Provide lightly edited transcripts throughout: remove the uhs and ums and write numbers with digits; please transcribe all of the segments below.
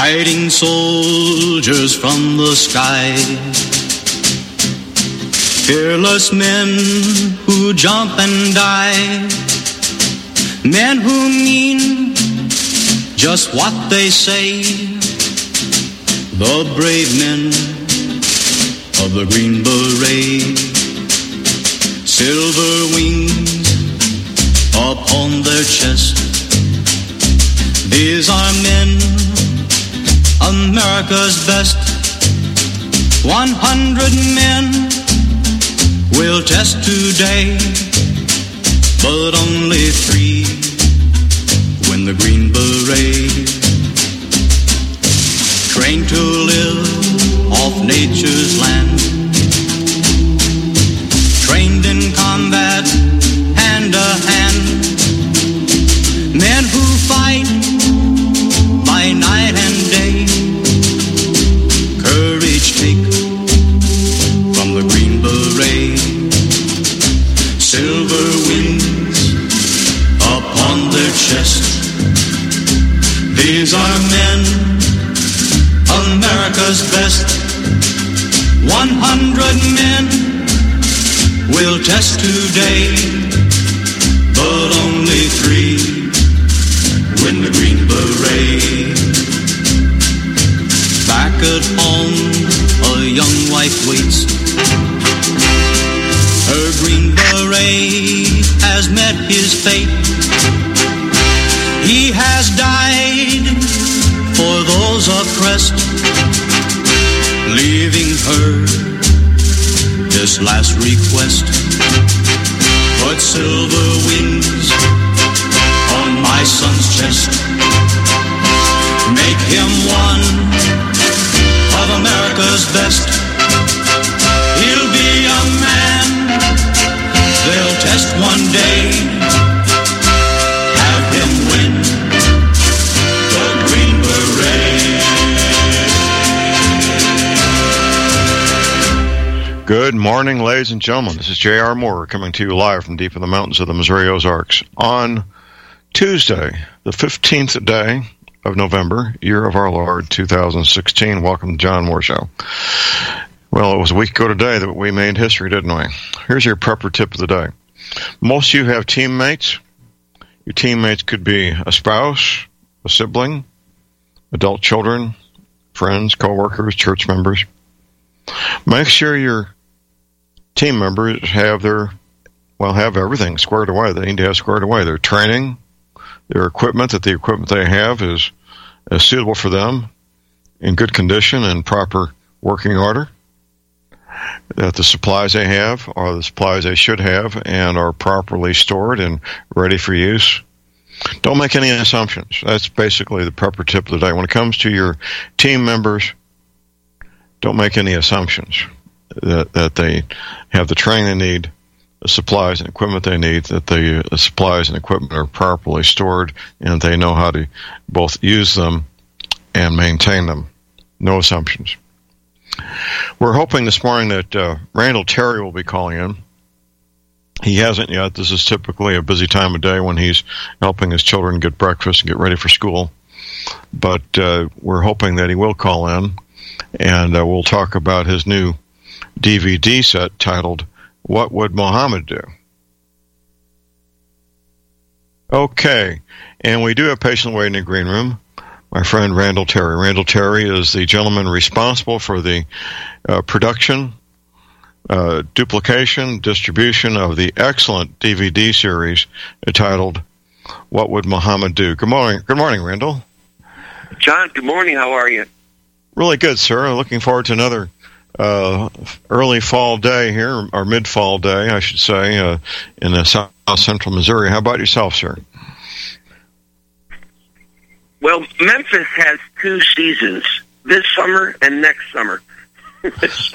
fighting soldiers from the sky. Fearless men who jump and die. Men who mean just what they say. The brave men of the Green Beret. Silver wings upon their chest. These are men, America's best. 100 men will test today, but only 3 win the Green Beret. Trained to live off nature's land. Trained in combat, hand to hand. Men who fight by night and day. Courage take from the Green Beret. Silver wings upon their chest. These are men, America's best. 100 men will test today, but only 3 win the Green Beret. Back at home, a young wife waits. Her Green Beret has met his fate. He has died for those oppressed, leaving her this last request. Put silver wings on my son's chest. Make him one of America's best. He'll be a man they'll test one day. Have him win the Green Beret. Good morning, ladies and gentlemen. This is J.R. Moore coming to you live from deep in the mountains of the Missouri Ozarks on Tuesday, the 15th day of November, year of our Lord, 2016. Welcome to John Moore Show. Well, it was a week ago today that we made history, didn't we? Here's your prepper tip of the day. Most of you have teammates. Your teammates could be a spouse, a sibling, adult children, friends, co-workers, church members. Make sure your team members have everything squared away. They need to have squared away. Their training, their equipment, that the equipment they have is suitable for them, in good condition and proper working order, that the supplies they have are the supplies they should have and are properly stored and ready for use. Don't make any assumptions. That's basically the prepper tip of the day. When it comes to your team members, don't make any assumptions that they have the training they need, the supplies and equipment they need, that the supplies and equipment are properly stored, and they know how to both use them and maintain them. No assumptions. We're hoping this morning that Randall Terry will be calling in. He hasn't yet. This is typically a busy time of day when he's helping his children get breakfast and get ready for school. But we're hoping that he will call in, and we'll talk about his new DVD set titled, What Would Muhammad Do? Okay, and we do have patient waiting in the green room. My friend Randall Terry. Randall Terry is the gentleman responsible for the production, duplication, distribution of the excellent DVD series entitled What Would Muhammad Do? Good morning, Randall. John, good morning. How are you? Really good, sir. Looking forward to another early fall day here, or mid-fall day, I should say, in the south central Missouri. How about yourself, sir? Well, Memphis has 2 seasons, this summer and next summer. It's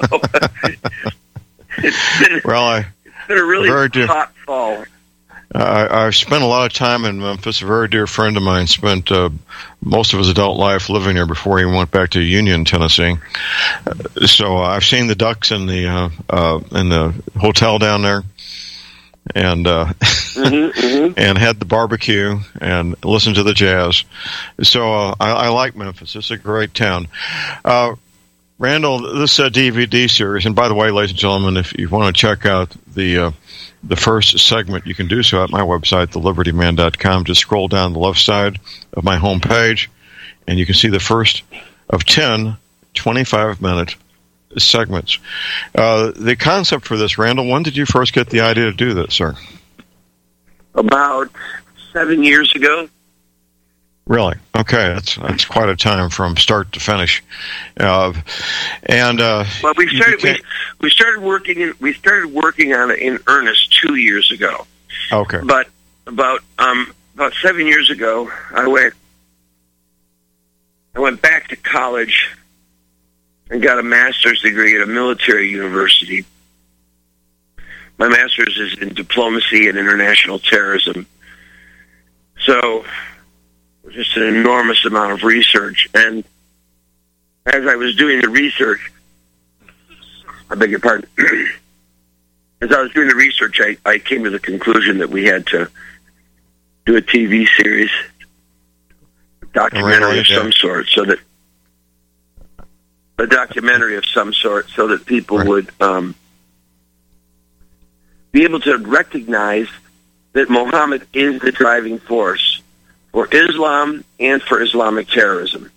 been a really hot fall. I've spent a lot of time in Memphis. A very dear friend of mine spent most of his adult life living there before he went back to Union, Tennessee. So I've seen the ducks in the hotel down there, and and had the barbecue and listened to the jazz. So I like Memphis. It's a great town. Randall, this DVD series, and by the way, ladies and gentlemen, if you want to check out the first segment, you can do so at my website, thelibertyman.com. Just scroll down the left side of my homepage, and you can see the first of 10 25-minute segments. The concept for this, Randall, when did you first get the idea to do this, sir? About 7 years ago. Really? Okay, that's quite a time from start to finish. Well, we started working on it in earnest 2 years ago. Okay. But about 7 years ago, I went back to college and got a master's degree at a military university. My master's is in diplomacy and international terrorism. So, just an enormous amount of research. And as I was doing the research, I beg your pardon, as I was doing the research, I came to the conclusion that we had to do a TV series, a documentary of some sort, so that people would be able to recognize that Muhammad is the driving force for Islam and for Islamic terrorism.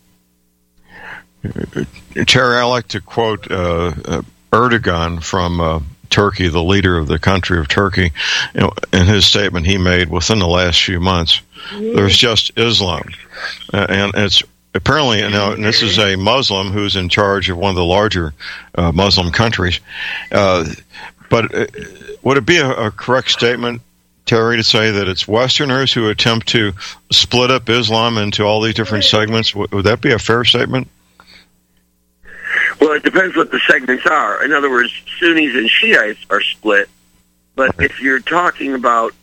Terry, I like to quote Erdogan from Turkey, the leader of the country of Turkey, in his statement he made within the last few months. There's just Islam. And it's apparently, and this is a Muslim who's in charge of one of the larger Muslim countries. But would it be a correct statement, Terry, to say that it's Westerners who attempt to split up Islam into all these different segments? Would that be a fair statement? Well, it depends what the segments are. In other words, Sunnis and Shiites are split. But if you're talking about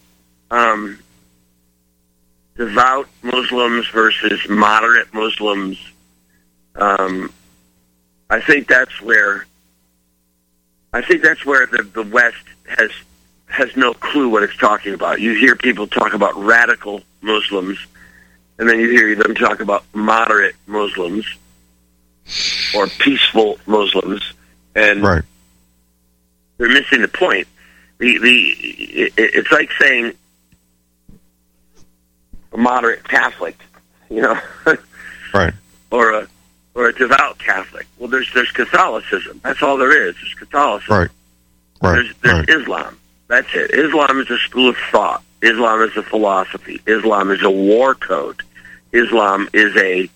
devout Muslims versus moderate Muslims, I think that's where the West has no clue what it's talking about. You hear people talk about radical Muslims, and then you hear them talk about moderate Muslims or peaceful Muslims, and they're missing the point. It's like saying a moderate Catholic, right? Or a devout Catholic. Well, there's Catholicism. That's all there is. There's Catholicism. There's Islam. That's it. Islam is a school of thought. Islam is a philosophy. Islam is a war code. Islam is a...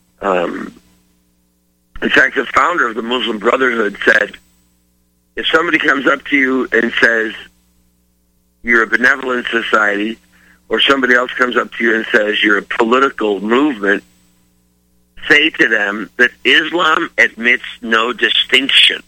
in fact, the founder of the Muslim Brotherhood said, if somebody comes up to you and says, you're a benevolent society, or somebody else comes up to you and says, you're a political movement, say to them that Islam admits no distinction.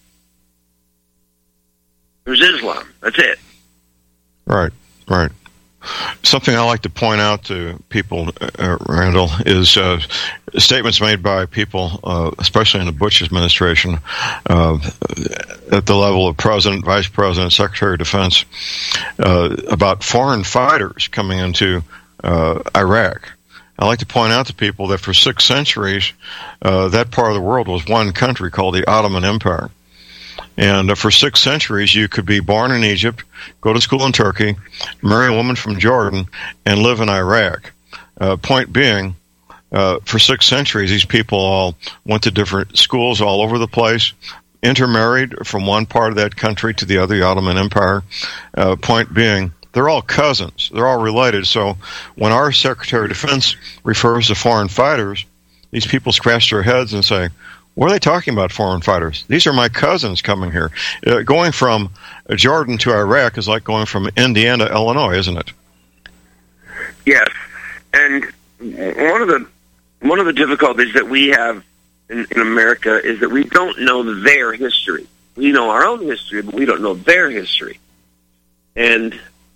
There's Islam. That's it. Right. Something I like to point out to people, Randall, is statements made by people, especially in the Bush administration, at the level of President, Vice President, Secretary of Defense, about foreign fighters coming into Iraq. I like to point out to people that for 6 centuries, that part of the world was one country called the Ottoman Empire. And for 6 centuries, you could be born in Egypt, go to school in Turkey, marry a woman from Jordan, and live in Iraq. Point being, for 6 centuries, these people all went to different schools all over the place, intermarried from one part of that country to the other, the Ottoman Empire. Point being, they're all cousins. They're all related. So when our Secretary of Defense refers to foreign fighters, these people scratch their heads and say, what are they talking about, foreign fighters? These are my cousins coming here. Going from Jordan to Iraq is like going from Indiana to Illinois, isn't it? Yes. And one of the difficulties that we have in America is that we don't know their history. We know our own history, but we don't know their history. And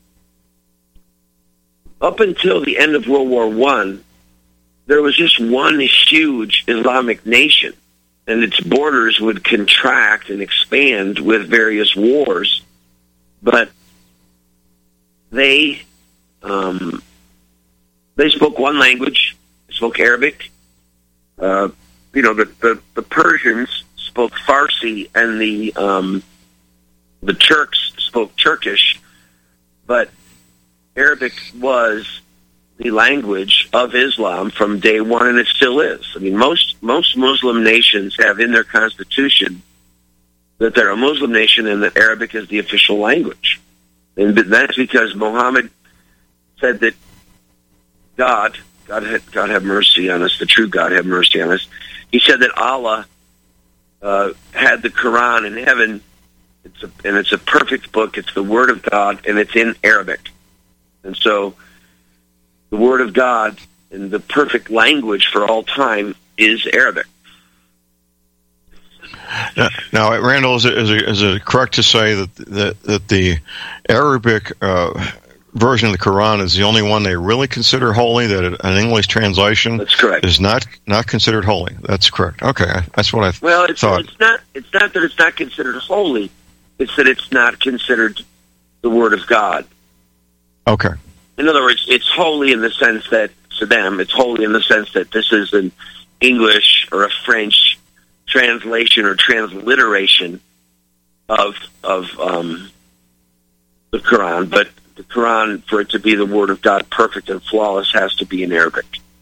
up until the end of World War I, there was just one huge Islamic nation, and its borders would contract and expand with various wars. But they spoke one language. They spoke Arabic. The Persians spoke Farsi, and the Turks spoke Turkish. But Arabic was the language of Islam from day one, and it still is. I mean, most Muslim nations have in their constitution that they're a Muslim nation and that Arabic is the official language. And that's because Muhammad said that God have mercy on us, the true God have mercy on us. He said that Allah had the Quran in heaven, it's a perfect book. It's the Word of God, and it's in Arabic. And so the Word of God and the perfect language for all time is Arabic. Now, Randall, is it correct to say that the Arabic version of the Quran is the only one they really consider holy? That an English translation, that's correct, is not considered holy. That's correct. Okay, that's what I thought. It's not that it's not considered holy. It's that it's not considered the Word of God. Okay. In other words, it's holy in the sense that to them, it's holy in the sense that this is an English or a French translation or transliteration of the Quran, but the Quran, for it to be the Word of God, perfect and flawless, has to be in Arabic.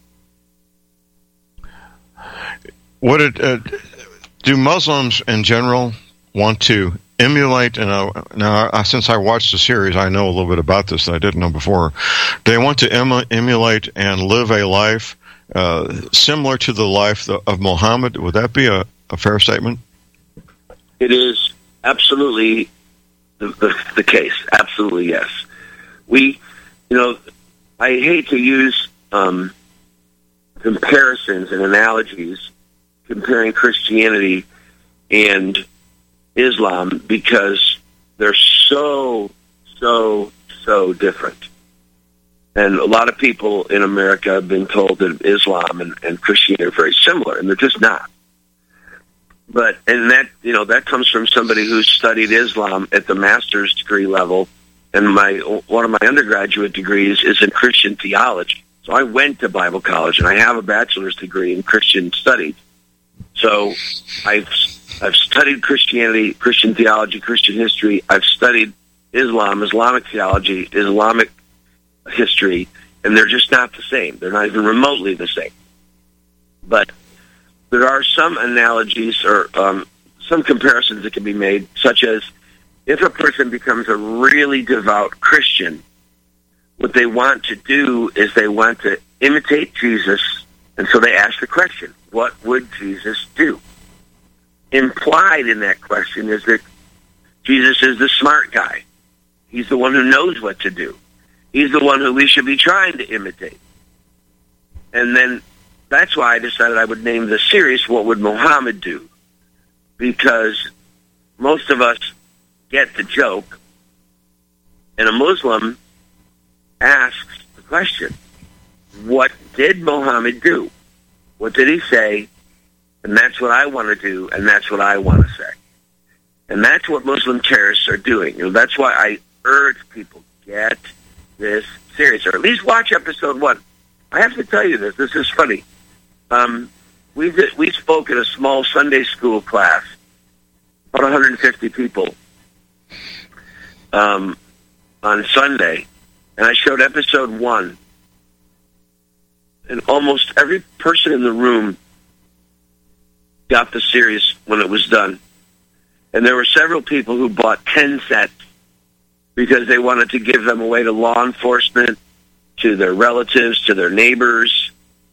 Do Muslims in general want to emulate? Now, since I watched the series, I know a little bit about this that I didn't know before. They want to emulate and live a life similar to the life of Muhammad. Would that be a fair statement? It is absolutely the case. Absolutely, yes. I hate to use comparisons and analogies comparing Christianity and Islam because they're so different. And a lot of people in America have been told that Islam and Christianity are very similar, and they're just not. And that comes from somebody who studied Islam at the master's degree level, and one of my undergraduate degrees is in Christian theology. So I went to Bible college, and I have a bachelor's degree in Christian studies. So I've studied Christianity, Christian theology, Christian history. I've studied Islam, Islamic theology, Islamic history, and they're just not the same. They're not even remotely the same. But there are some analogies or some comparisons that can be made, such as if a person becomes a really devout Christian, what they want to do is they want to imitate Jesus, and so they ask the question, what would Jesus do? Implied in that question is that Jesus is the smart guy. He's the one who knows what to do. He's the one who we should be trying to imitate. And then that's why I decided I would name the series, What Would Muhammad Do? Because most of us get the joke, and a Muslim asks the question, what did Muhammad do? What did he say? And that's what I want to do, and that's what I want to say. And that's what Muslim terrorists are doing. That's why I urge people, get this serious, or at least watch episode 1. I have to tell you this. This is funny. We spoke at a small Sunday school class, about 150 people, on Sunday, and I showed episode 1. And almost every person in the room got the series when it was done. And there were several people who bought 10 sets because they wanted to give them away to law enforcement, to their relatives, to their neighbors.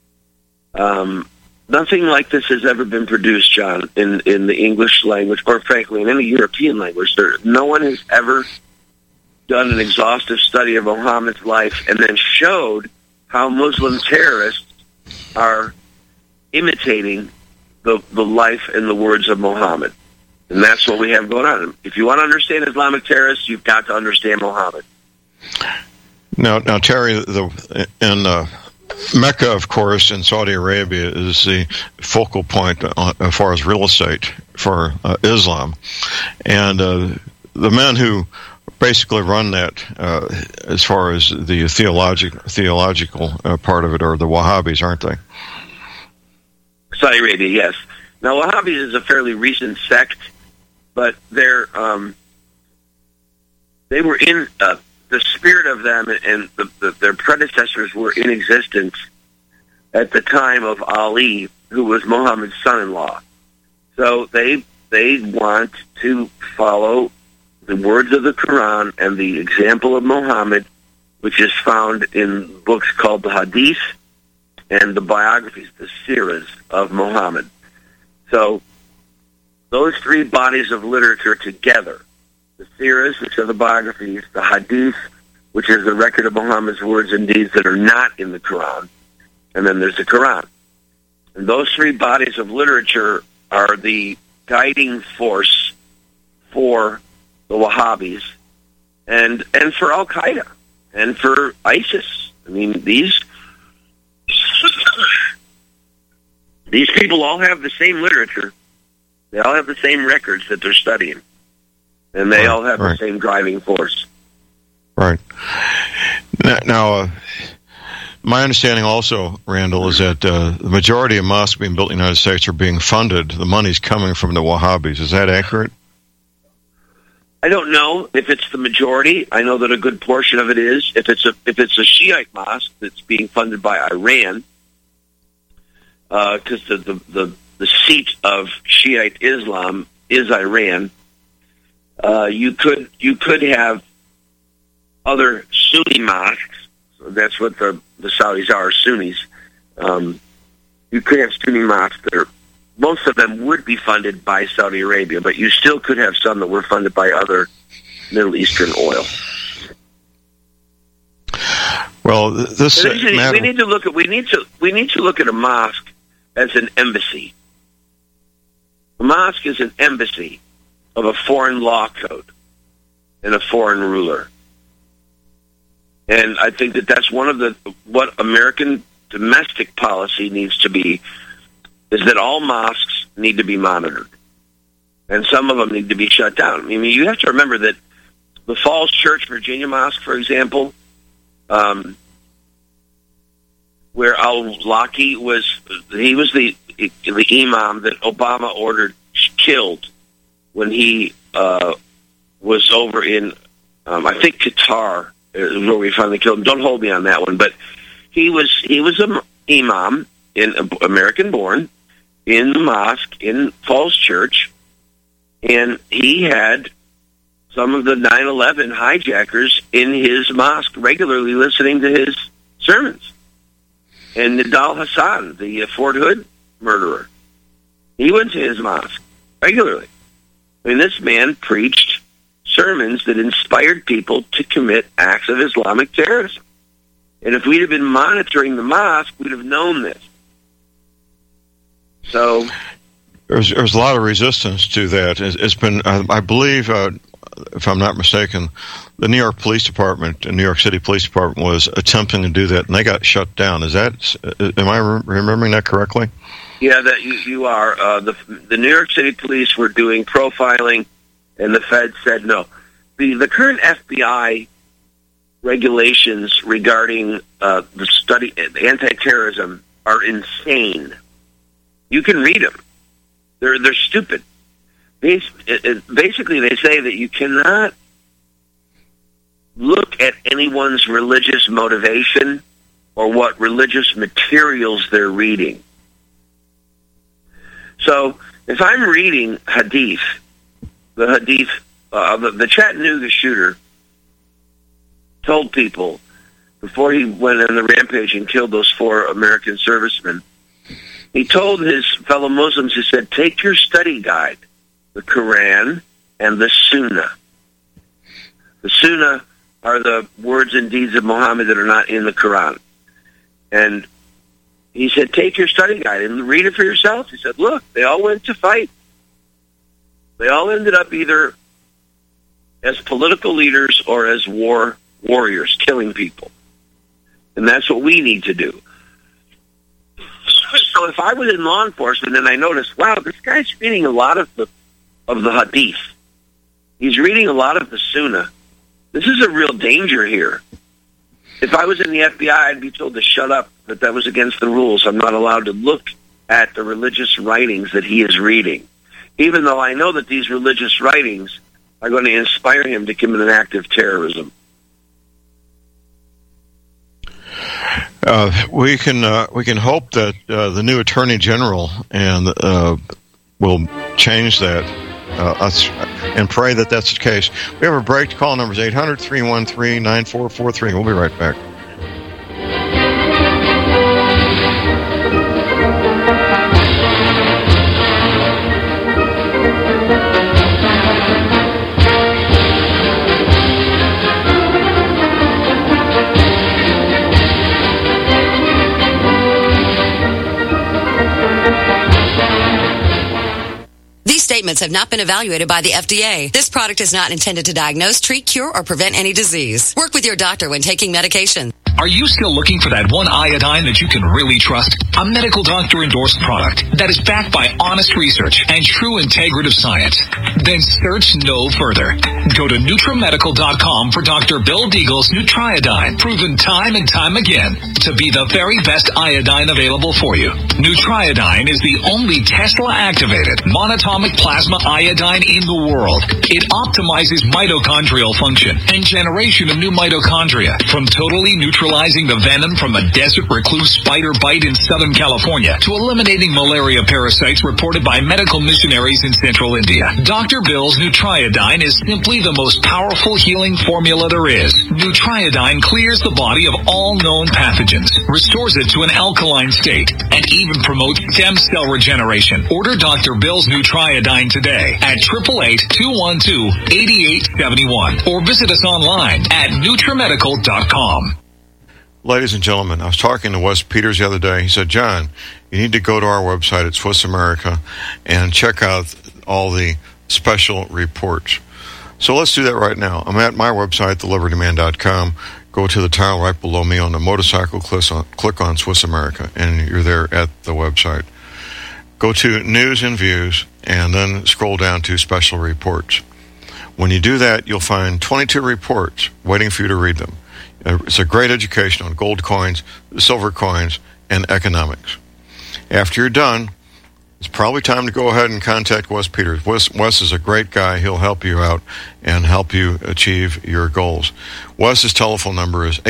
Nothing like this has ever been produced, John, in the English language, or frankly, in any European language. No one has ever done an exhaustive study of Muhammad's life and then showed how Muslim terrorists are imitating the life and the words of Muhammad. And that's what we have going on. If you want to understand Islamic terrorists, you've got to understand Muhammad. Now, Terry, in Mecca, of course, in Saudi Arabia, is the focal point as far as real estate for Islam. And the men who basically run that as far as the theological part of it, or the Wahhabis, aren't they? Saudi Arabia, yes. Now, Wahhabis is a fairly recent sect, but they were in the spirit of them, and their predecessors were in existence at the time of Ali, who was Muhammad's son-in-law. So they want to follow the words of the Quran and the example of Muhammad, which is found in books called the Hadith and the biographies, the Siras of Muhammad. So those three bodies of literature together, the Siras, which are the biographies, the Hadith, which is the record of Muhammad's words and deeds that are not in the Quran, and then there's the Quran. And those three bodies of literature are the guiding force for the Wahhabis and for Al-Qaeda and for ISIS. I mean, these people all have the same literature. They all have the same records that they're studying. And they all have the same driving force. Right. Now, my understanding also, Randall, is that the majority of mosques being built in the United States are being funded. The money's coming from the Wahhabis. Is that accurate? I don't know if it's the majority. I know that a good portion of it is. If it's a Shiite mosque that's being funded by Iran, because the seat of Shiite Islam is Iran, you could have other Sunni mosques. So that's what the Saudis are, Sunnis. You could have Sunni mosques that are, most of them would be funded by Saudi Arabia, but you still could have some that were funded by other Middle Eastern oil. Well, this we need to look at a mosque as an embassy. A mosque is an embassy of a foreign law code and a foreign ruler. And I think that that's one of what American domestic policy needs to be, is that all mosques need to be monitored. And some of them need to be shut down. I mean, you have to remember that the Falls Church, Virginia Mosque, for example, where al-Awlaki was the imam that Obama ordered killed when he was over in, I think Qatar is where we finally killed him. Don't hold me on that one, but he was an imam, American-born, in the mosque in Falls Church, and he had some of the 9/11 hijackers in his mosque regularly listening to his sermons. And Nidal Hassan, the Fort Hood murderer, he went to his mosque regularly. I mean, this man preached sermons that inspired people to commit acts of Islamic terrorism. And if we'd have been monitoring the mosque, we'd have known this. So there's a lot of resistance to that. It's been, I believe, if I'm not mistaken, the New York Police Department, New York City Police Department, was attempting to do that, and they got shut down. Am I remembering that correctly? Yeah, that you are. The New York City Police were doing profiling, and the Fed said no. The current FBI regulations regarding the study anti-terrorism are insane. You can read them. They're stupid. Basically, they say that you cannot look at anyone's religious motivation or what religious materials they're reading. So, if I'm reading Hadith, the Chattanooga shooter told people before he went on the rampage and killed those 4 American servicemen, he told his fellow Muslims, he said, take your study guide, the Quran and the Sunnah. The Sunnah are the words and deeds of Muhammad that are not in the Quran. And he said, take your study guide and read it for yourself. He said, look, they all went to fight. They all ended up either as political leaders or as warriors, killing people. And that's what we need to do. So if I was in law enforcement and I noticed, wow, this guy's reading a lot of the Hadith. He's reading a lot of the Sunnah. This is a real danger here. If I was in the FBI, I'd be told to shut up, that was against the rules. I'm not allowed to look at the religious writings that he is reading, even though I know that these religious writings are going to inspire him to commit an act of terrorism. We can hope that the new Attorney General will change that, and pray that that's the case. We have a break. Call numbers 800-313-9443. We'll be right back. Statements have not been evaluated by the FDA. This product is not intended to diagnose, treat, cure, or prevent any disease. Work with your doctor when taking medication. Are you still looking for that one iodine that you can really trust? A medical doctor endorsed product that is backed by honest research and true integrative science? Then search no further. Go to NutriMedical.com for Dr. Bill Deagle's Nutriodine, proven time and time again to be the very best iodine available for you. Nutriodine is the only Tesla-activated monatomic plasma iodine in the world. It optimizes mitochondrial function and generation of new mitochondria, from totally neutralizing the venom from a desert recluse spider bite in Southern California to eliminating malaria parasites reported by medical missionaries in Central India. Dr. Bill's Nutriodine is simply the most powerful healing formula there is. Nutriodine clears the body of all known pathogens, restores it to an alkaline state, and even promotes stem cell regeneration. Order Dr. Bill's Nutriodine today at 888-212-8871 or visit us online at NutriMedical.com. Ladies and gentlemen, I was talking to Wes Peters the other day. He said, John, you need to go to our website at Swiss America and check out all the special reports. So let's do that right now. I'm at my website, thelibertyman.com. Go to the tile right below me on the motorcycle, click on Swiss America, and you're there at the website. Go to News and Views, and then scroll down to Special Reports. When you do that, you'll find 22 reports waiting for you to read them. It's a great education on gold coins, silver coins, and economics. After you're done, it's probably time to go ahead and contact Wes Peters. Wes is a great guy. He'll help you out and help you achieve your goals. Wes's telephone number is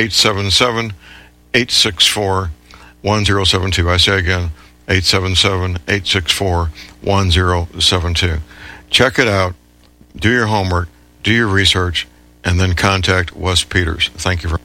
877-864-1072. I say again, 877-864-1072. Check it out. Do your homework. Do your research. And then contact Wes Peters. Thank you for...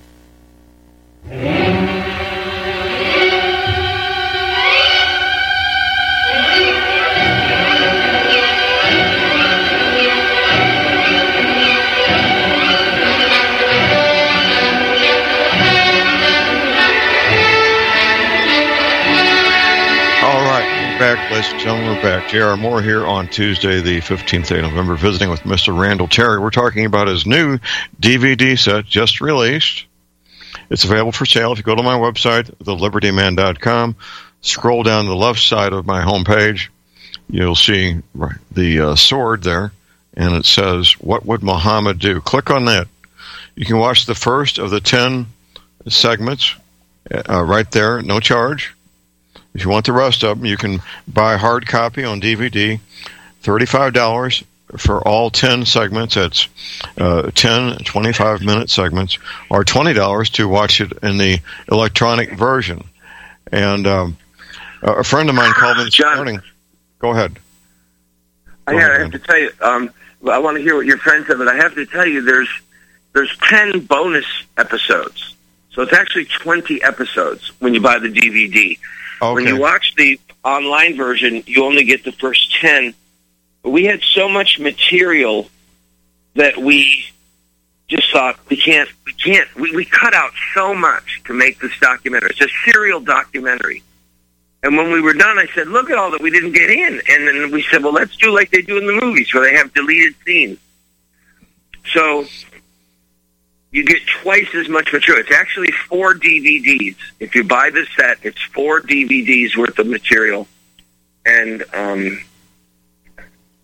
Back, ladies and gentlemen, we're back. J.R. Moore here on Tuesday, the 15th day of November, visiting with Mr. Randall Terry. We're talking about his new DVD set, just released. It's available for sale. If you go to my website, thelibertyman.com, scroll down the left side of my homepage, you'll see the sword there, and it says, What Would Muhammad Do? Click on that. You can watch the first of the 10 segments right there, no charge. If you want the rest of them, you can buy a hard copy on DVD, $35 for all 10 segments. That's 10 25-minute segments, or $20 to watch it in the electronic version. And a friend of mine called me this morning. Go ahead. I have to tell you, I want to hear what your friend said, but I have to tell you, there's 10 bonus episodes. So it's actually 20 episodes when you buy the DVD. Okay. When you watch the online version, you only get the first 10. But we had so much material that we just thought we cut out so much to make this documentary. It's a serial documentary. And when we were done, I said, look at all that we didn't get in. And then we said, well, let's do like they do in the movies where they have deleted scenes. So you get twice as much material. It's actually 4 DVDs. If you buy the set, it's 4 DVDs worth of material. And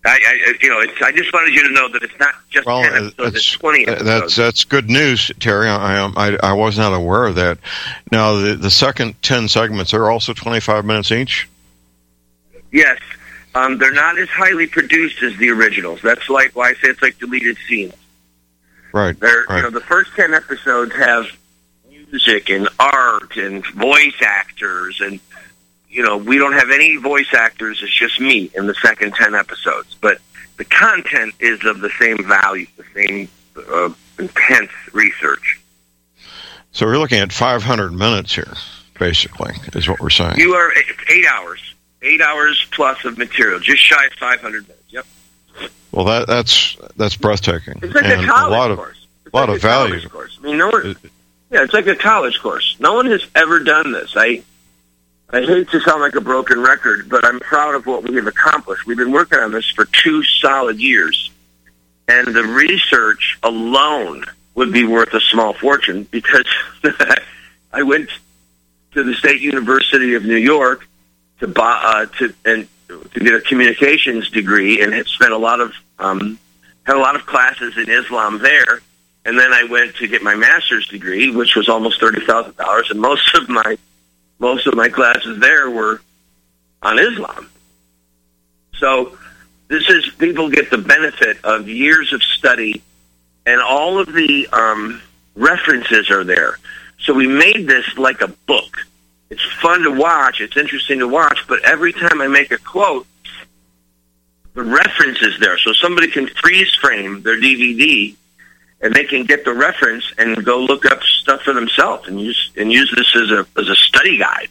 I just wanted you to know that it's not just 10 episodes, it's 20 episodes. That's good news, Terry. I was not aware of that. Now, the second 10 segments are also 25 minutes each? Yes. They're not as highly produced as the originals. That's why I say it's like deleted scenes. Right. The first 10 episodes have music and art and voice actors, and we don't have any voice actors. It's just me in the second 10 episodes. But the content is of the same value, the same intense research. So we're looking at 500 minutes here, basically, is what we're saying. You are 8 hours. 8 hours plus of material, just shy of 500 minutes. Yep. Well, that's breathtaking. It's like a college course. A lot of value. Course. I mean, it's like a college course. No one has ever done this. I hate to sound like a broken record, but I'm proud of what we have accomplished. We've been working on this for 2 solid years, and the research alone would be worth a small fortune, because I went to the State University of New York to get a communications degree, and had spent had a lot of classes in Islam there. And then I went to get my master's degree, which was almost $30,000, and most of my classes there were on Islam. So people get the benefit of years of study, and all of the references are there. So we made this like a book. It's fun to watch. It's interesting to watch. But every time I make a quote, the reference is there. So somebody can freeze frame their DVD, and they can get the reference and go look up stuff for themselves and use this as a study guide.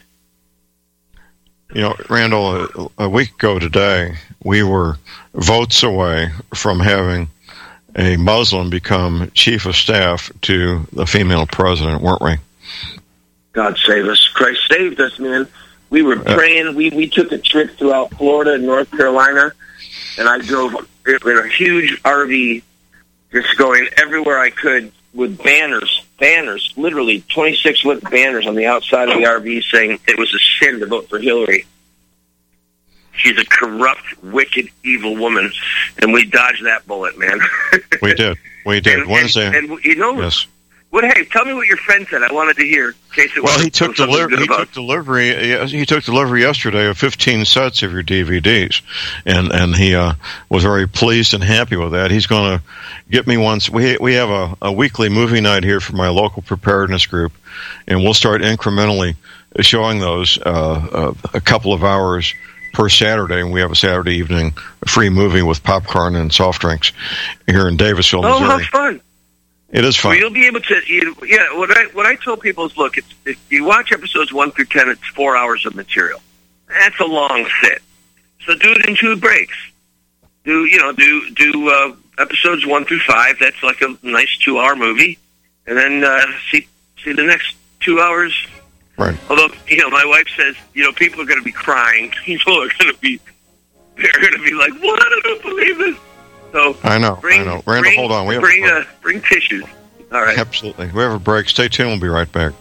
Randall, a week ago today, we were votes away from having a Muslim become chief of staff to the female president, weren't we? God save us. Christ saved us, man. We were praying. We took a trip throughout Florida and North Carolina, and I drove in a huge RV, just going everywhere I could with banners, literally 26-foot banners on the outside of the RV saying it was a sin to vote for Hillary. She's a corrupt, wicked, evil woman, and we dodged that bullet, man. We did. Wednesday. And yes. Well, hey, tell me what your friend said. I wanted to hear. In case he took delivery. He took delivery yesterday of 15 sets of your DVDs, and he was very pleased and happy with that. He's going to get me once. We have a weekly movie night here for my local preparedness group, and we'll start incrementally showing those a couple of hours per Saturday, and we have a Saturday evening free movie with popcorn and soft drinks here in Davisville, Missouri. Oh, how fun! It is fun. Well, you'll be able to. What I tell people is, look, if you watch episodes 1 through 10, it's 4 hours of material. That's a long sit. So do it in 2 breaks. Do episodes 1 through 5. That's like a nice 2-hour movie, and then see the next 2 hours. Right. Although my wife says people are going to be crying. People are going to be like, "What? I don't believe this." So I know. Randall, hold on. We have bring tissues. All right. Absolutely. We have a break. Stay tuned. We'll be right back.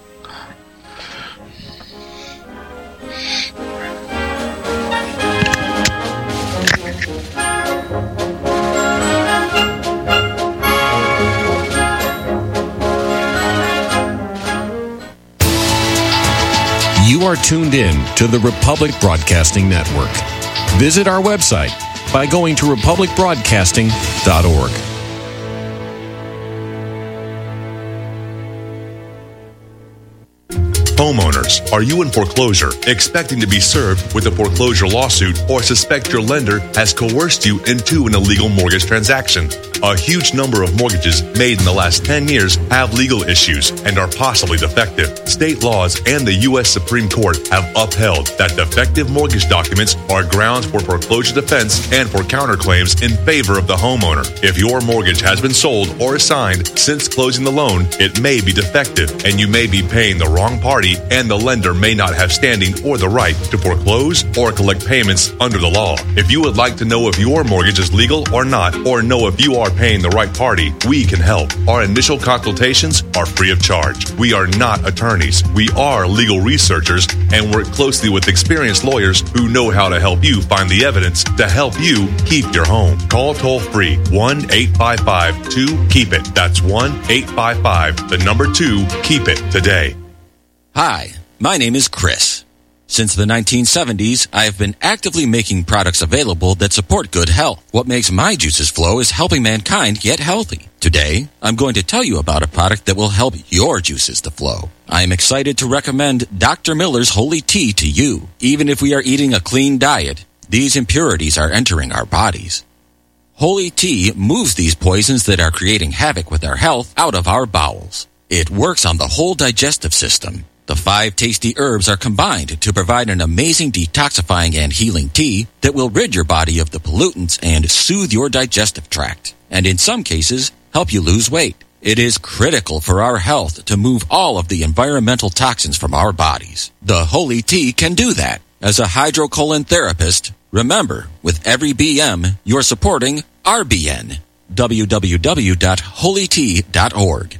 You are tuned in to the Republic Broadcasting Network. Visit our website by going to republicbroadcasting.org. Homeowners, are you in foreclosure, expecting to be served with a foreclosure lawsuit, or suspect your lender has coerced you into an illegal mortgage transaction? A huge number of mortgages made in the last 10 years have legal issues and are possibly defective. State laws and the U.S. Supreme Court have upheld that defective mortgage documents are grounds for foreclosure defense and for counterclaims in favor of the homeowner. If your mortgage has been sold or assigned since closing the loan, it may be defective, and you may be paying the wrong party property, and the lender may not have standing or the right to foreclose or collect payments under the law. If you would like to know if your mortgage is legal or not, or know if you are paying the right party, we can help. Our initial consultations are free of charge. We are not attorneys. We are legal researchers and work closely with experienced lawyers who know how to help you find the evidence to help you keep your home. Call toll-free 1-855-2-KEEP-IT. That's 1-855-2-KEEP-IT today. Hi, my name is Chris. Since the 1970s, I have been actively making products available that support good health. What makes my juices flow is helping mankind get healthy. Today, I'm going to tell you about a product that will help your juices to flow. I am excited to recommend Dr. Miller's Holy Tea to you. Even if we are eating a clean diet, these impurities are entering our bodies. Holy Tea moves these poisons that are creating havoc with our health out of our bowels. It works on the whole digestive system. The 5 tasty herbs are combined to provide an amazing detoxifying and healing tea that will rid your body of the pollutants and soothe your digestive tract, and in some cases, help you lose weight. It is critical for our health to move all of the environmental toxins from our bodies. The Holy Tea can do that. As a hydrocolon therapist, remember, with every BM, you're supporting RBN. www.holytea.org.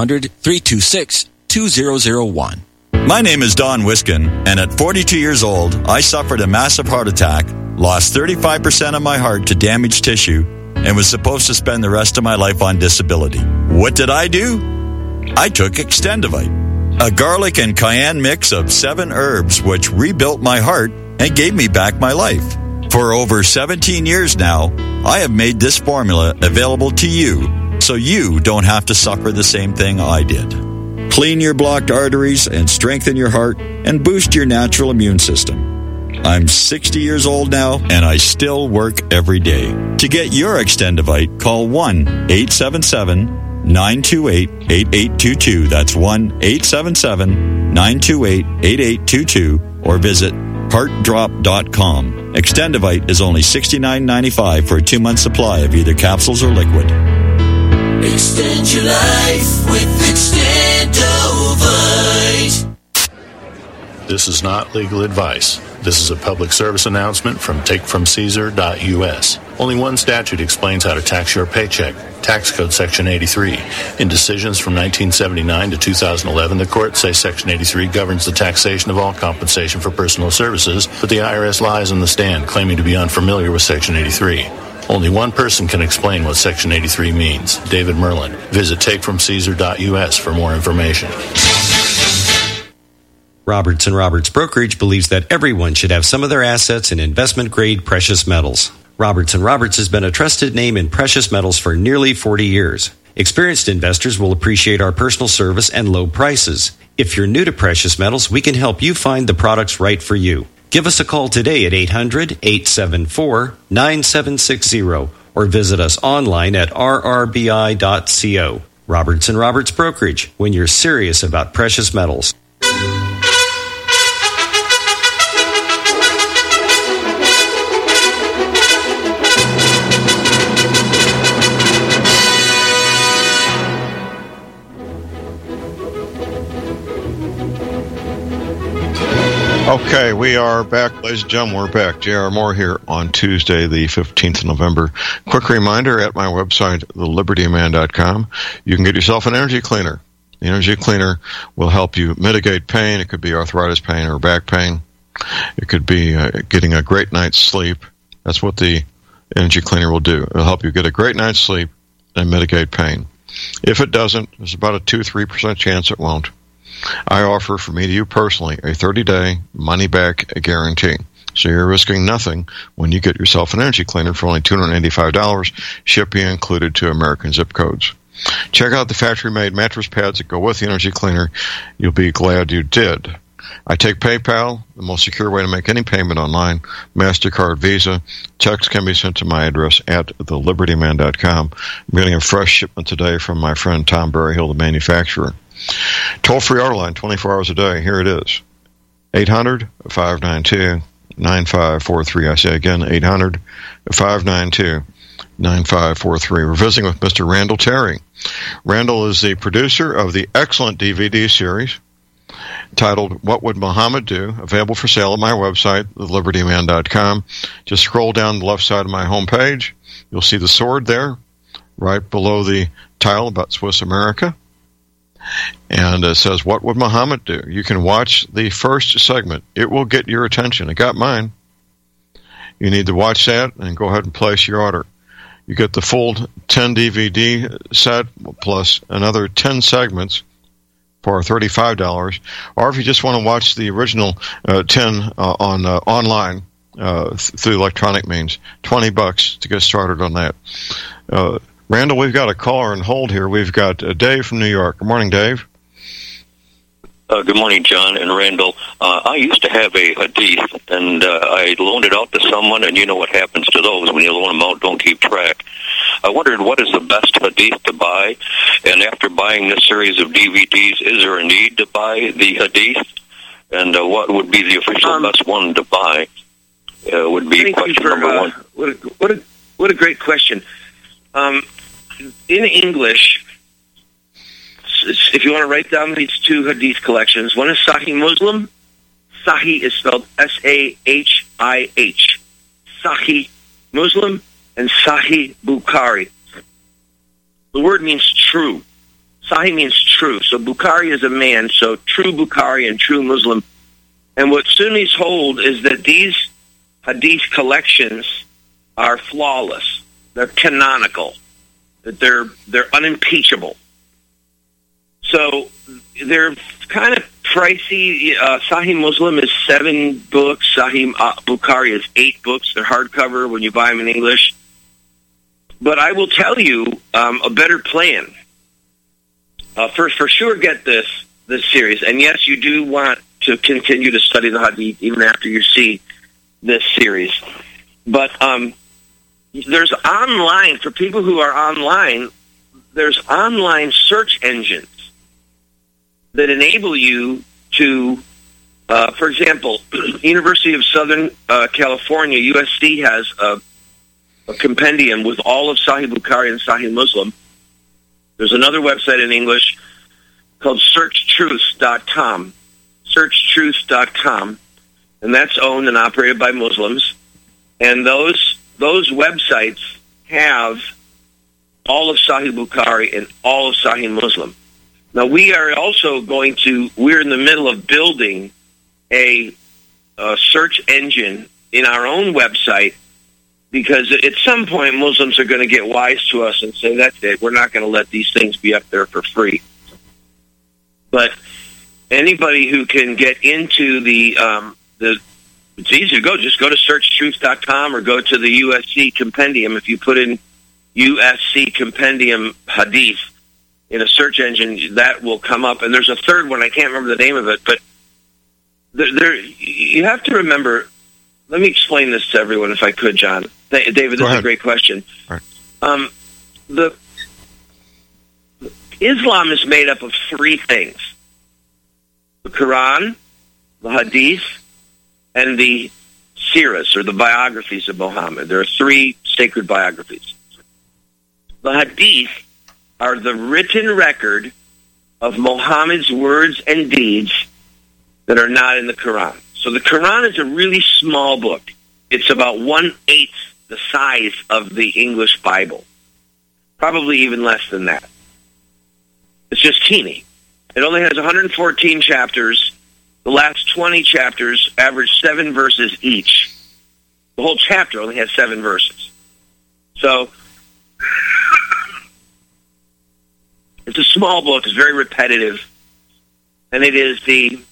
800-326-2001. My name is Don Wiskin, and at 42 years old, I suffered a massive heart attack, lost 35% of my heart to damaged tissue, and was supposed to spend the rest of my life on disability. What did I do? I took Extendivite, a garlic and cayenne mix of 7 herbs which rebuilt my heart and gave me back my life. For over 17 years now, I have made this formula available to you so you don't have to suffer the same thing I did. Clean your blocked arteries and strengthen your heart and boost your natural immune system. I'm 60 years old now and I still work every day. To get your Extendivite, call 1-877-928-8822. That's 1-877-928-8822 or visit heartdrop.com. Extendivite is only $69.95 for a 2-month supply of either capsules or liquid. Extend your life with Extendovite. This is not legal advice. This is a public service announcement from takefromcaesar.us. Only one statute explains how to tax your paycheck. Tax Code Section 83. In decisions from 1979 to 2011, the courts say Section 83 governs the taxation of all compensation for personal services, but the IRS lies on the stand, claiming to be unfamiliar with Section 83. Only one person can explain what Section 83 means, David Merlin. Visit takefromcaesar.us for more information. Roberts & Roberts Brokerage believes that everyone should have some of their assets in investment-grade precious metals. Roberts & Roberts has been a trusted name in precious metals for nearly 40 years. Experienced investors will appreciate our personal service and low prices. If you're new to precious metals, we can help you find the products right for you. Give us a call today at 800-874-9760 or visit us online at rrbi.co. Roberts & Roberts Brokerage, when you're serious about precious metals. Okay, we are back, ladies and gentlemen. We're back. J.R. Moore here on Tuesday, the 15th of November. Quick reminder, at my website, thelibertyman.com, you can get yourself an energy cleaner. The energy cleaner will help you mitigate pain. It could be arthritis pain or back pain. It could be getting a great night's sleep. That's what the energy cleaner will do. It'll help you get a great night's sleep and mitigate pain. If it doesn't, there's about a 2-3% chance it won't. I offer, for me to you personally, a 30-day money-back guarantee. So you're risking nothing when you get yourself an energy cleaner for only $285, shipping included to American zip codes. Check out the factory-made mattress pads that go with the energy cleaner. You'll be glad you did. I take PayPal, the most secure way to make any payment online, MasterCard, Visa. Checks can be sent to my address at thelibertyman.com. I'm getting a fresh shipment today from my friend Tom Berryhill, the manufacturer. Toll-free order line, 24 hours a day. Here it is. 800-592-9543. I say again, 800-592-9543. We're visiting with Mr. Randall Terry. Randall is the producer of the excellent DVD series, titled What Would Muhammad Do? Available for sale at my website, thelibertyman.com. Just scroll down the left side of my homepage. You'll see the sword there, right below the title about Swiss America. And it says, What Would Muhammad Do? You can watch the first segment. It will get your attention. It got mine. You need to watch that and go ahead and place your order. You get the full 10 DVD set plus another 10 segments for $35. Or if you just want to watch the original 10 on online through electronic means, $20 to get started on that. Randall, we've got a caller on hold here. We've got Dave from New York. Good morning, Dave. Good morning, John and Randall. I used to have a hadith, and I loaned it out to someone, and you know what happens to those when you loan them out, don't keep track. I wondered what is the best hadith to buy, and after buying this series of DVDs, is there a need to buy the hadith? And what would be the official best one to buy? Would be question number one. What a great question. In English, if you want to write down these two hadith collections, one is Sahih Muslim. Sahih is spelled S-A-H-I-H. Sahih Muslim and Sahih Bukhari. The word means true. Sahih means true. So Bukhari is a man, so true Bukhari and true Muslim. And what Sunnis hold is that these hadith collections are flawless. They're canonical. That they're unimpeachable. So they're kind of pricey. Sahih Muslim is 7 books. Sahih Bukhari is 8 books. They're hardcover when you buy them in English. But I will tell you a better plan. First, for sure, get this series. And yes, you do want to continue to study the Hadith even after you see this series. But there's online, for people who are online, there's online search engines that enable you to, for example, University of Southern California, USC, has a compendium with all of Sahih Bukhari and Sahih Muslim. There's another website in English called SearchTruth.com. SearchTruth.com. And that's owned and operated by Muslims. And those websites have all of Sahih Bukhari and all of Sahih Muslim. Now, we are also we're in the middle of building a search engine in our own website, because at some point Muslims are going to get wise to us and say, that's it, we're not going to let these things be up there for free. But anybody who can get into it's easy to go. Just go to searchtruth.com or go to the USC compendium. If you put in USC compendium hadith in a search engine, that will come up. And there's a third one. I can't remember the name of it, but you have to remember. Let me explain this to everyone, if I could, John. David, this is a great question. Right. Islam is made up of 3 things: the Quran, the Hadith, and the Siras, or the biographies of Muhammad. There are 3 sacred biographies. The Hadith are the written record of Muhammad's words and deeds that are not in the Quran. So the Quran is a really small book. It's about 1/8 the size of the English Bible. Probably even less than that. It's just teeny. It only has 114 chapters. The last 20 chapters average 7 verses each. The whole chapter only has 7 verses. So it's a small book. It's very repetitive. And it is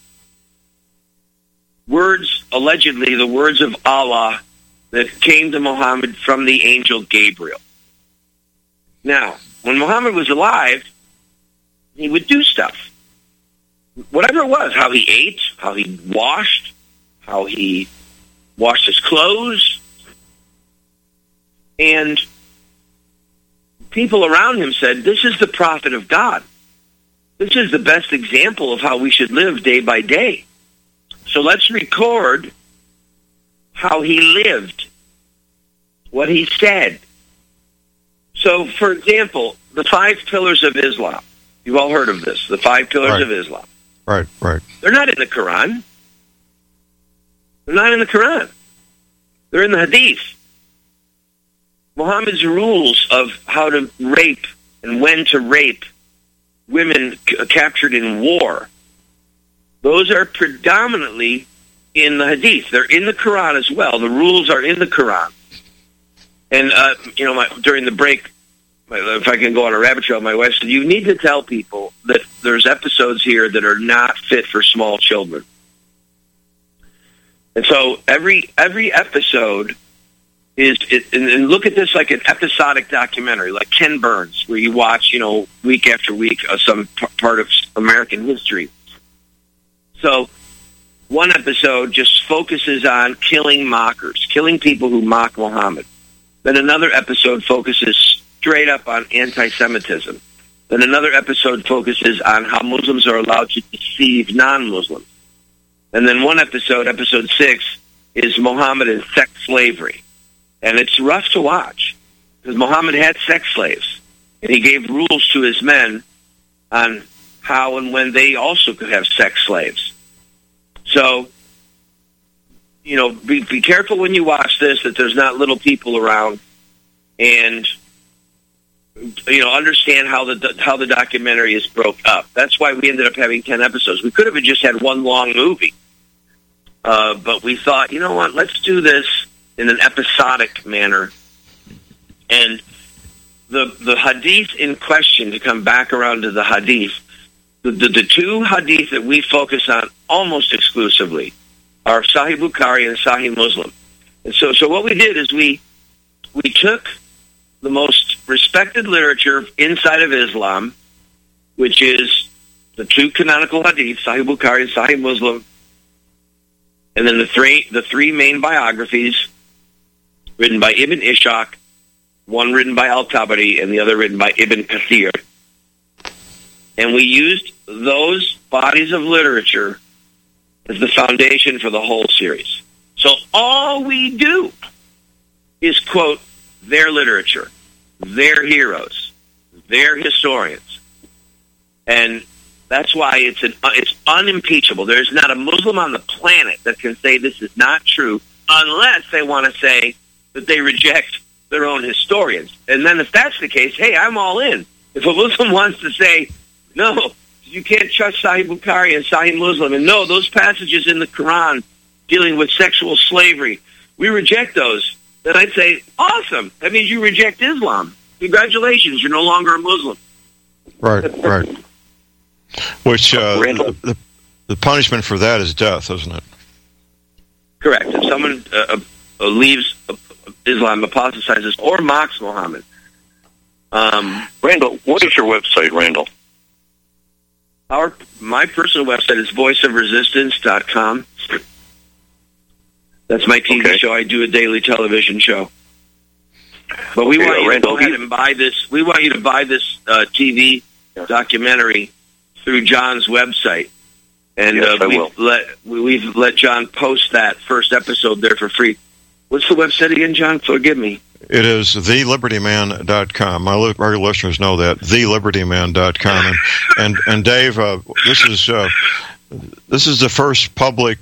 allegedly the words of Allah that came to Muhammad from the angel Gabriel. Now, when Muhammad was alive, he would do stuff. Whatever it was, how he ate, how he washed his clothes. And people around him said, this is the prophet of God. This is the best example of how we should live day by day. So let's record how he lived, what he said. So, for example, the 5 pillars of Islam. You've all heard of this, the 5 pillars of Islam. Right. They're not in the Quran. They're in the Hadith. Muhammad's rules of how to rape and when to rape women captured in war, those are predominantly in the Hadith. They're in the Quran as well. The rules are in the Quran. And, during the break, if I can go on a rabbit trail, my wife said, you need to tell people that there's episodes here that are not fit for small children. And so every episode and look at this like an episodic documentary, like Ken Burns, where you watch, week after week some part of American history. So one episode just focuses on killing mockers, killing people who mock Muhammad. Then another episode focuses straight up on anti-Semitism. Then another episode focuses on how Muslims are allowed to deceive non-Muslims. And then one episode 6, is Muhammad and sex slavery. And it's rough to watch because Muhammad had sex slaves. And he gave rules to his men on how and when they also could have sex slaves. So, be careful when you watch this that there's not little people around, and understand how the documentary is broke up. That's why we ended up having 10 episodes. We could have just had one long movie, but we thought, you know what? Let's do this in an episodic manner. And the hadith in question, to come back around to the hadith, the two hadith that we focus on almost exclusively are Sahih Bukhari and Sahih Muslim. And so what we did is we took the most respected literature inside of Islam, which is the two canonical hadith, Sahih Bukhari and Sahih Muslim, and then the three main biographies written by Ibn Ishaq, one written by Al-Tabari, and the other written by Ibn Kathir. And we used those bodies of literature as the foundation for the whole series. So all we do is quote their literature, their heroes, their historians. And that's why it's unimpeachable. There's not a Muslim on the planet that can say this is not true unless they want to say that they reject their own historians. And then if that's the case, hey, I'm all in. If a Muslim wants to say, no, you can't trust Sahih Bukhari and Sahih Muslim, and no, those passages in the Quran dealing with sexual slavery, we reject those, then I'd say, awesome. That means you reject Islam. Congratulations, you're no longer a Muslim. Right. Which, the punishment for that is death, isn't it? Correct. If someone leaves Islam, apostatizes, or mocks Muhammad. Randall, what is your website, Randall? My personal website is voiceofresistance.com. That's my TV show. I do a daily television show. But we want you to go ahead and buy this. We want you to buy this TV documentary through John's website. And we've let John post that first episode there for free. What's the website again, John? Forgive me. It is thelibertyman.com. Our listeners know that, thelibertyman.com. And Dave, this is the first public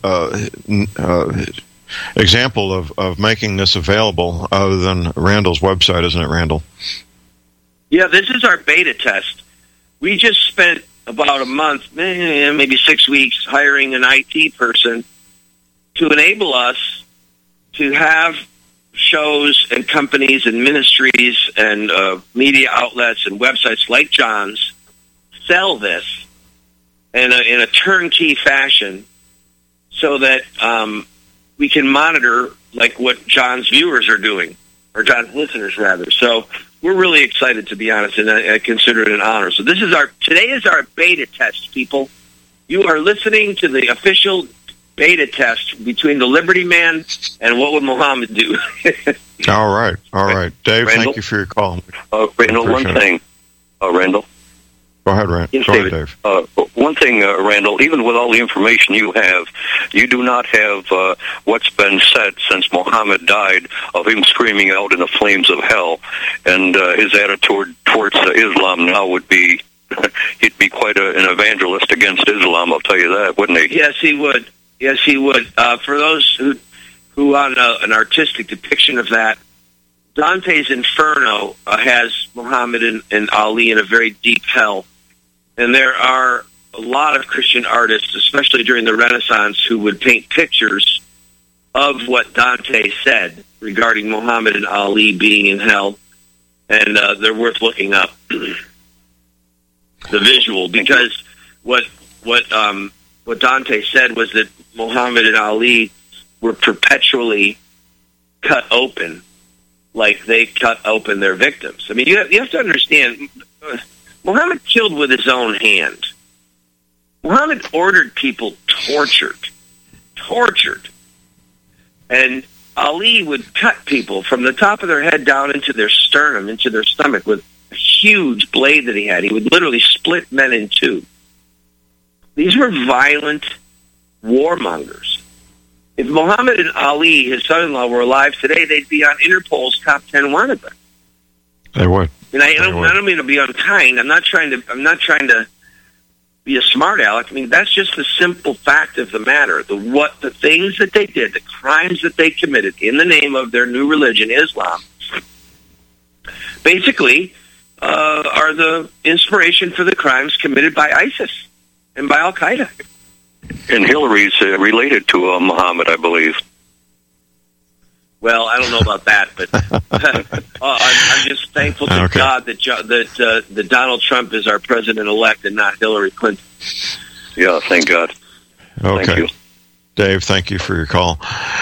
example of making this available other than Randall's website, isn't it, Randall? Yeah, this is our beta test. We just spent about a month, maybe 6 weeks, hiring an IT person to enable us to have shows and companies and ministries and media outlets and websites like John's sell this in a turnkey fashion so that we can monitor like what John's viewers are doing, or John's listeners rather. So we're really excited, to be honest, and I consider it an honor. So today is our beta test, people. You are listening to the official beta test between the Liberty Man and What Would Muhammad Do? All right. Dave, Randall, thank you for your call. Randall, one thing. Randall. Go ahead, Rand. Yes, Go ahead, Dave. One thing, Randall, even with all the information you have, you do not have what's been said since Muhammad died of him screaming out in the flames of hell, and his attitude towards Islam now would be he'd be quite an evangelist against Islam, I'll tell you that, wouldn't he? Yes, he would. Yes, he would. For those who on an artistic depiction of that, Dante's Inferno has Muhammad and Ali in a very deep hell. And there are a lot of Christian artists, especially during the Renaissance, who would paint pictures of what Dante said regarding Muhammad and Ali being in hell. And they're worth looking up. The visual, because what Dante said was that Muhammad and Ali were perpetually cut open, like they cut open their victims. I mean, you have to understand, Muhammad killed with his own hand. Muhammad ordered people tortured. And Ali would cut people from the top of their head down into their sternum, into their stomach, with a huge blade that he had. He would literally split men in two. These were violent warmongers. If Muhammad and Ali, his son-in-law, were alive today, they'd be on Interpol's top 10 wanted list. They would. And I don't mean to be unkind. I'm not trying to be a smart aleck. I mean, that's just the simple fact of the matter. The things that they did, the crimes that they committed in the name of their new religion, Islam, basically are the inspiration for the crimes committed by ISIS and by Al Qaeda. And Hillary's related to Muhammad, I believe. Well, I don't know about that, but I'm just thankful to God that Donald Trump is our president-elect and not Hillary Clinton. Yeah, thank God. Okay. Thank you. Dave, thank you for your call.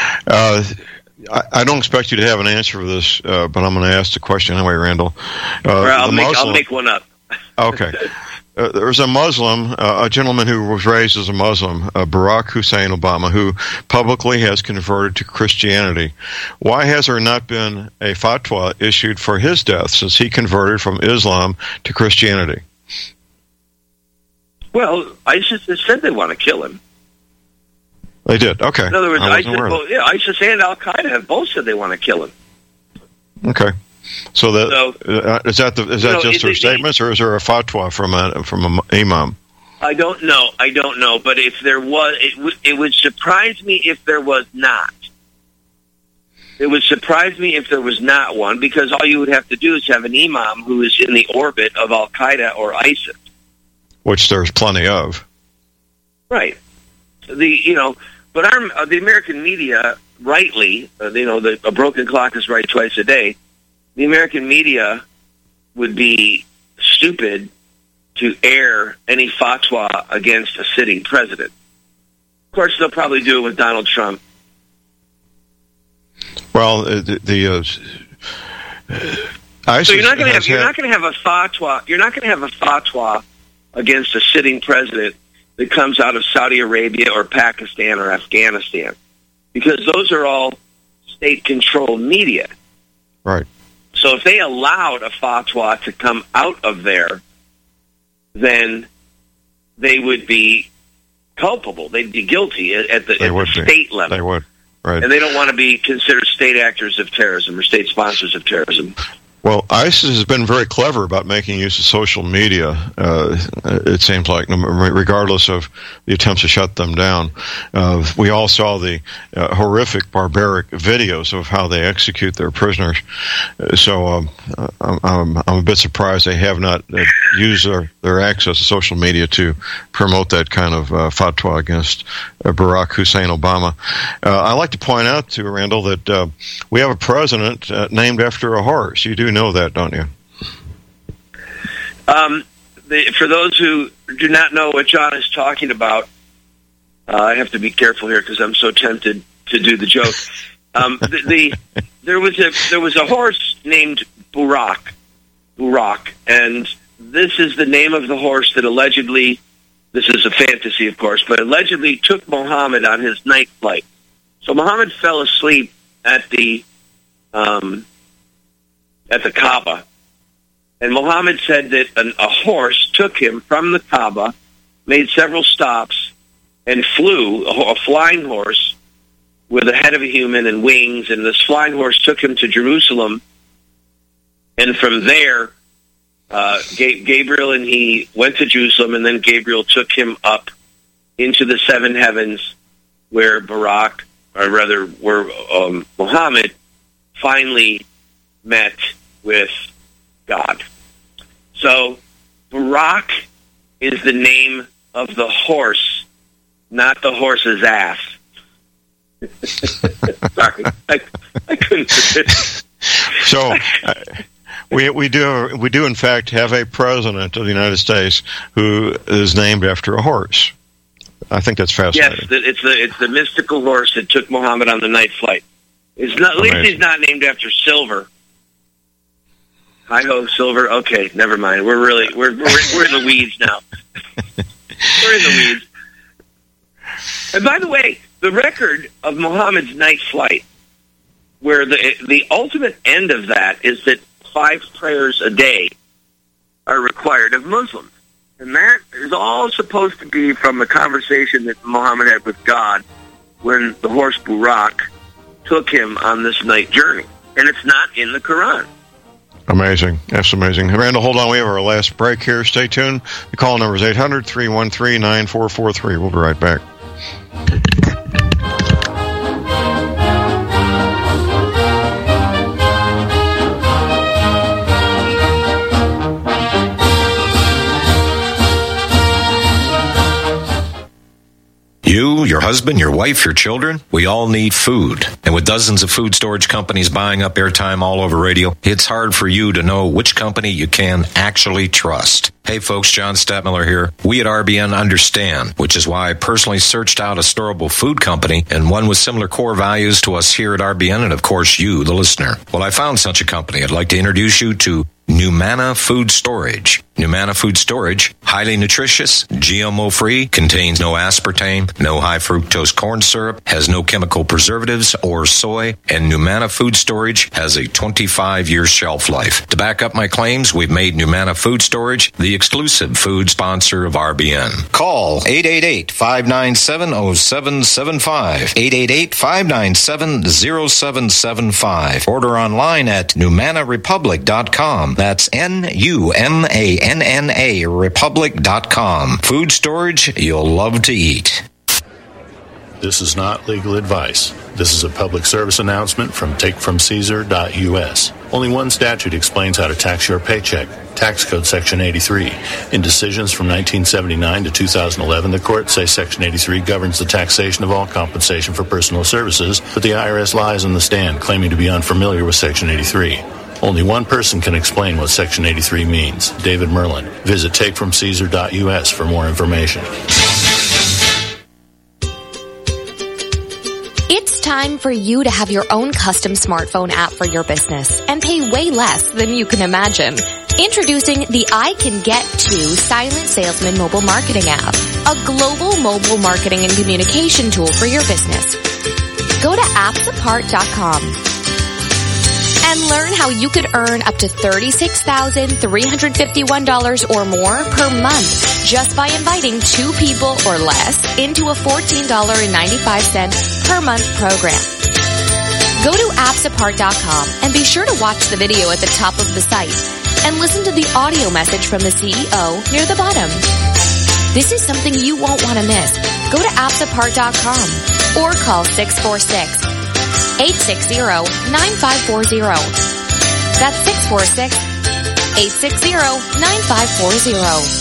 I don't expect you to have an answer for this, but I'm going to ask the question anyway, Randall. I'll make one up. Okay. There's a Muslim, a gentleman who was raised as a Muslim, Barack Hussein Obama, who publicly has converted to Christianity. Why has there not been a fatwa issued for his death since he converted from Islam to Christianity? Well, ISIS has said they want to kill him. They did. Okay. In other words, ISIS and Al Qaeda have both said they want to kill him. Okay. So is that just their statements, or is there a fatwa from an imam? I don't know. But if there was, it would surprise me if there was not. It would surprise me if there was not one, because all you would have to do is have an imam who is in the orbit of Al Qaeda or ISIS, which there's plenty of. Right. But the American media, rightly, a broken clock is right twice a day. The American media would be stupid to air any fatwa against a sitting president. Of course, they'll probably do it with Donald Trump. Well, so you're not going to have a fatwa. You're not going to have a fatwa against a sitting president that comes out of Saudi Arabia or Pakistan or Afghanistan, because those are all state-controlled media. Right. So if they allowed a fatwa to come out of there, then they would be culpable. They'd be guilty at the state level. They would, right. And they don't want to be considered state actors of terrorism or state sponsors of terrorism. Well, ISIS has been very clever about making use of social media, it seems like, regardless of the attempts to shut them down. We all saw the horrific, barbaric videos of how they execute their prisoners. So I'm a bit surprised they have not used their access to social media to promote that kind of fatwa against Barack Hussein Obama. I like to point out to Randall that we have a president named after a horse. You do know that, don't you? For those who do not know what John is talking about, I have to be careful here because I'm so tempted to do the joke. There was a horse named Burak, and this is the name of the horse that allegedly, this is a fantasy, of course, but allegedly took Muhammad on his night flight. So Muhammad fell asleep at the Kaaba. And Muhammad said that a horse took him from the Kaaba, made several stops, and flew, a flying horse with the head of a human and wings, and this flying horse took him to Jerusalem, and from there Gabriel and he went to Jerusalem, and then Gabriel took him up into the seven heavens, where Muhammad finally met with God. So, Barak is the name of the horse, not the horse's ass. Sorry, I couldn't resist. So, we do in fact have a president of the United States who is named after a horse. I think that's fascinating. Yes, it's the mystical horse that took Muhammad on the night flight. At least he's not named after Silver. Hi-ho, Silver. Okay, never mind. We're in the weeds now. We're in the weeds. And by the way, the record of Muhammad's night flight, where the ultimate end of that is that 5 prayers a day are required of Muslims. And that is all supposed to be from the conversation that Muhammad had with God when the horse Barak took him on this night journey. And it's not in the Quran. Amazing. That's amazing. Randall, hold on. We have our last break here. Stay tuned. The call number is 800-313-9443. We'll be right back. You, your husband, your wife, your children, we all need food. And with dozens of food storage companies buying up airtime all over radio, it's hard for you to know which company you can actually trust. Hey folks, John Stadtmiller here. We at RBN understand, which is why I personally searched out a storable food company and one with similar core values to us here at RBN and of course you, the listener. Well, I found such a company. I'd like to introduce you to Numana Food Storage. Numana Food Storage, highly nutritious, GMO-free, contains no aspartame, no high-fructose corn syrup, has no chemical preservatives or soy, and Numana Food Storage has a 25-year shelf life. To back up my claims, we've made Numana Food Storage the exclusive food sponsor of RBN. Call 888-597-0775, 888-597-0775. Order online at NumanaRepublic.com. That's NUMANNA Republic.com. Food storage you'll love to eat. This is not legal advice. This is a public service announcement from takefromcaesar.us. Only one statute explains how to tax your paycheck. Tax Code Section 83. In decisions from 1979 to 2011, the courts say Section 83 governs the taxation of all compensation for personal services, but the IRS lies on the stand, claiming to be unfamiliar with Section 83. Only one person can explain what Section 83 means, David Merlin. Visit takefromcaesar.us for more information. It's time for you to have your own custom smartphone app for your business and pay way less than you can imagine. Introducing the I Can Get To Silent Salesman mobile marketing app, a global mobile marketing and communication tool for your business. Go to appsapart.com and learn how you could earn up to $36,351 or more per month just by inviting 2 people or less into a $14.95 per month program. Go to appsapart.com and be sure to watch the video at the top of the site and listen to the audio message from the CEO near the bottom. This is something you won't want to miss. Go to appsapart.com or call 646-860-9540. That's 646-860-9540.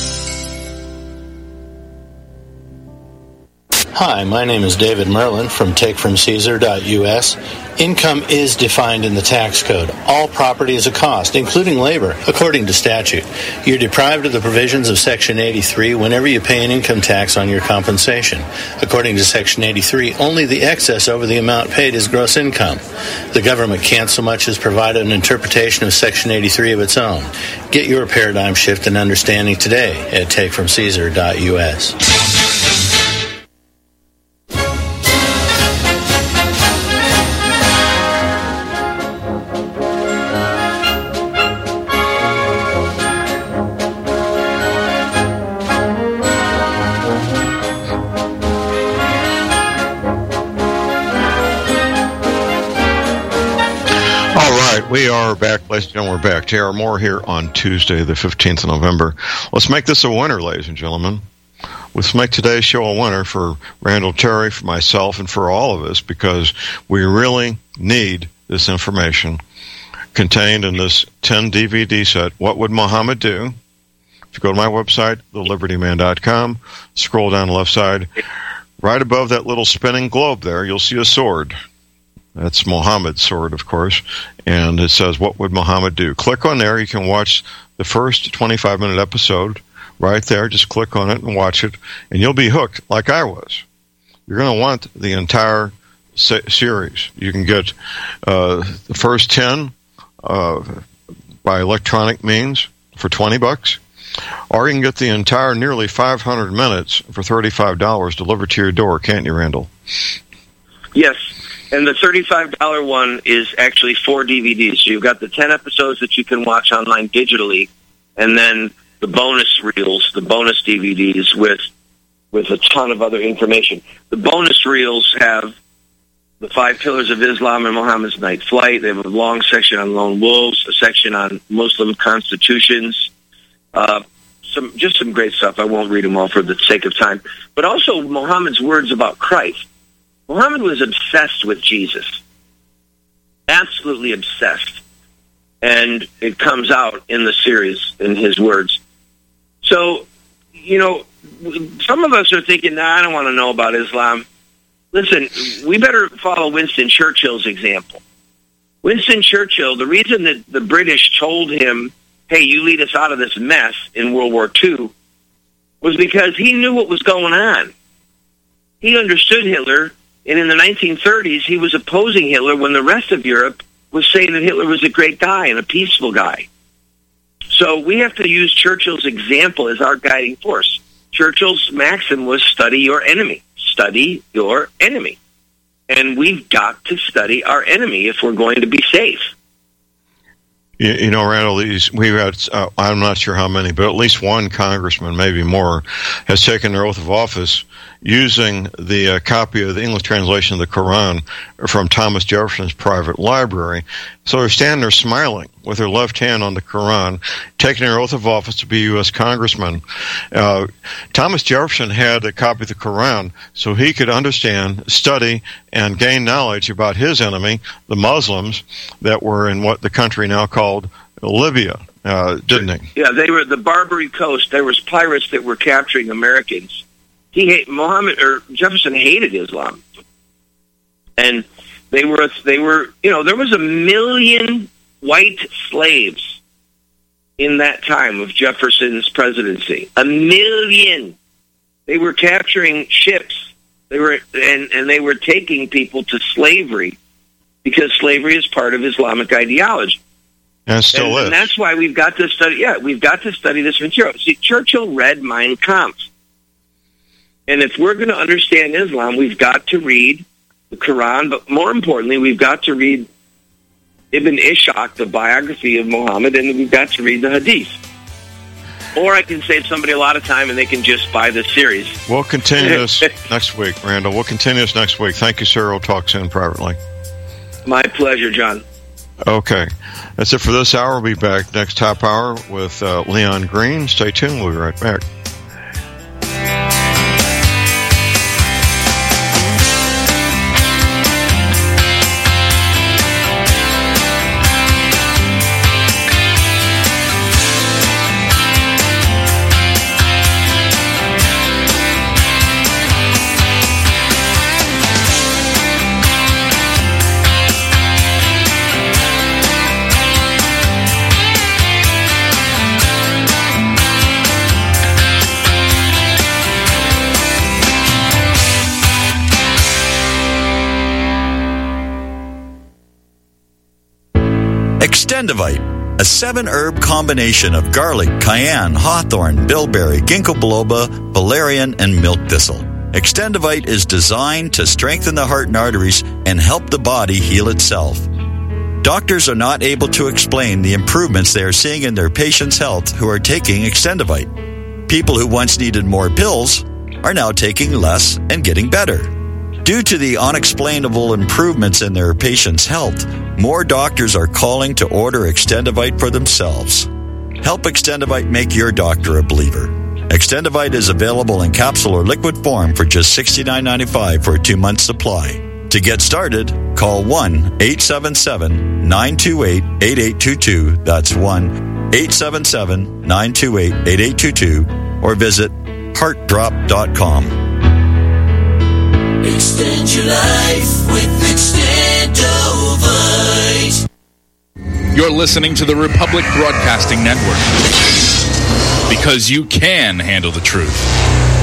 Hi, my name is David Merlin from TakeFromCaesar.us. Income is defined in the tax code. All property is a cost, including labor, according to statute. You're deprived of the provisions of Section 83 whenever you pay an income tax on your compensation. According to Section 83, only the excess over the amount paid is gross income. The government can't so much as provide an interpretation of Section 83 of its own. Get your paradigm shift and understanding today at TakeFromCaesar.us. right, we are back, ladies and gentlemen. We're back. J.R. Moore here on Tuesday, the 15th of November. Let's make this a winner, ladies and gentlemen. Let's make today's show a winner for Randall Terry, for myself, and for all of us, because we really need this information contained in this 10 DVD set. What would Muhammad do? If you go to my website, thelibertyman.com, scroll down the left side, right above that little spinning globe there, you'll see a sword. That's Muhammad's sword, of course, and it says, what would Muhammad do? Click on there. You can watch the first 25-minute episode right there. Just click on it and watch it, and you'll be hooked like I was. You're going to want the entire series. You can get the first 10 by electronic means for $20, or you can get the entire nearly 500 minutes for $35 delivered to your door, can't you, Randall? Yes. And the $35 one is actually 4 DVDs. So you've got the 10 episodes that you can watch online digitally, and then the bonus reels, the bonus DVDs with a ton of other information. The bonus reels have the 5 pillars of Islam and Muhammad's night flight. They have a long section on lone wolves, a section on Muslim constitutions, some great stuff. I won't read them all for the sake of time. But also Muhammad's words about Christ. Muhammad was obsessed with Jesus. Absolutely obsessed. And it comes out in the series, in his words. So, some of us are thinking, I don't want to know about Islam. Listen, we better follow Winston Churchill's example. Winston Churchill, the reason that the British told him, hey, you lead us out of this mess in World War II, was because he knew what was going on. He understood Hitler. And in the 1930s, he was opposing Hitler when the rest of Europe was saying that Hitler was a great guy and a peaceful guy. So we have to use Churchill's example as our guiding force. Churchill's maxim was study your enemy. Study your enemy. And we've got to study our enemy if we're going to be safe. Randall, we've had, I'm not sure how many, but at least one congressman, maybe more, has taken their oath of office using the copy of the English translation of the Quran from Thomas Jefferson's private library. So they're standing there smiling with their left hand on the Quran, taking their oath of office to be a U.S. congressman. Thomas Jefferson had a copy of the Quran so he could understand, study, and gain knowledge about his enemy, the Muslims, that were in what the country now called Libya, didn't he? Yeah, they were the Barbary Coast. There was pirates that were capturing Americans. Jefferson hated Islam, and they were there was 1 million white slaves in that time of Jefferson's presidency. 1 million. They were capturing ships. They were and they were taking people to slavery because slavery is part of Islamic ideology. And still is. And that's why we've got to study. Yeah, we've got to study this material. See, Churchill read Mein Kampf. And if we're going to understand Islam, we've got to read the Quran, but more importantly, we've got to read Ibn Ishaq, the biography of Muhammad, and we've got to read the Hadith. Or I can save somebody a lot of time and they can just buy this series. We'll continue this next week, Randall. We'll continue this next week. Thank you, sir. We'll talk soon privately. My pleasure, John. Okay. That's it for this hour. We'll be back next top hour with Leon Green. Stay tuned. We'll be right back. Extendivite, a 7-herb combination of garlic, cayenne, hawthorn, bilberry, ginkgo biloba, valerian, and milk thistle. Extendivite is designed to strengthen the heart and arteries and help the body heal itself. Doctors are not able to explain the improvements they are seeing in their patients' health who are taking Extendivite. People who once needed more pills are now taking less and getting better. Due to the unexplainable improvements in their patients' health, more doctors are calling to order Extendivite for themselves. Help Extendivite make your doctor a believer. Extendivite is available in capsule or liquid form for just $69.95 for a 2-month supply. To get started, call 1-877-928-8822. That's 1-877-928-8822. Or visit heartdrop.com. Extend your life with Extendovite. You're listening to the Republic Broadcasting Network. Because you can handle the truth.